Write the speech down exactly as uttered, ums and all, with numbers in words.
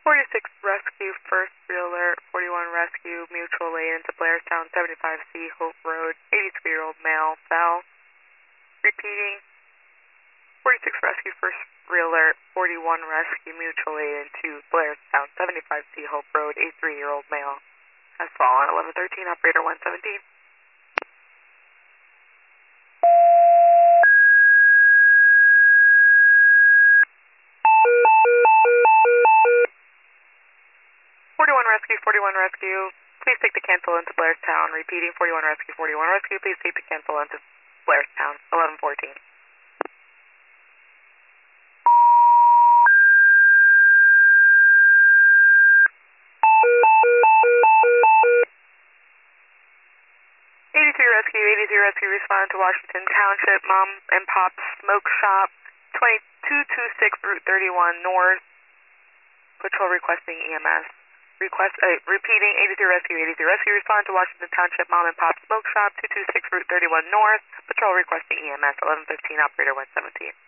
forty-six Rescue, first real alert, forty-one Rescue, mutual lane into Blairstown, seventy-five C, Hope Road, eighty-three-year-old male, fell. Repeating, forty-six Rescue, first real alert, forty-one Rescue, mutual lane into Blairstown, seventy-five C, Hope Road, eighty-three-year-old male, has fallen, eleven thirteen, operator one seventeen. forty-one Rescue, forty-one Rescue, please take the cancel into Blairstown. Repeating, forty-one Rescue, forty-one Rescue, please take the cancel into Blairstown, eleven fourteen. eighty-three Rescue, eighty-three Rescue, respond to Washington Township, Mom and Pop Smoke Shop, twenty-two twenty-six Route thirty-one North, patrol requesting E M S. Request, uh, repeating, eighty-three Rescue, eighty-three Rescue, respond to Washington Township, Mom and Pop Smoke Shop, two twenty-six Route thirty-one North, patrol requesting E M S, eleven fifteen, operator one seventeen.